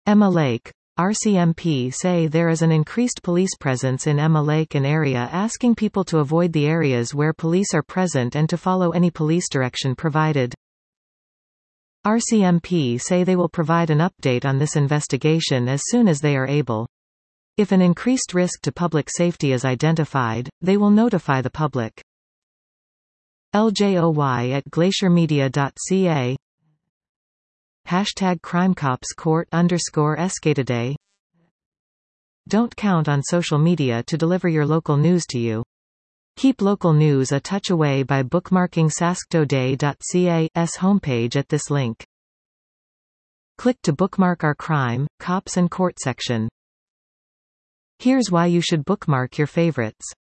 Emma Lake. RCMP say there is an increased police presence in Emma Lake and area, asking people to avoid the areas where police are present and to follow any police direction provided. RCMP say they will provide an update on this investigation as soon as they are able. If an increased risk to public safety is identified, they will notify the public. LJOY@glaciermedia.ca #CrimeCopsCourt_Escataday. Don't count on social media to deliver your local news to you. Keep local news a touch away by bookmarking sasktoday.ca's homepage at this link. Click to bookmark our crime, cops and court section. Here's why you should bookmark your favorites.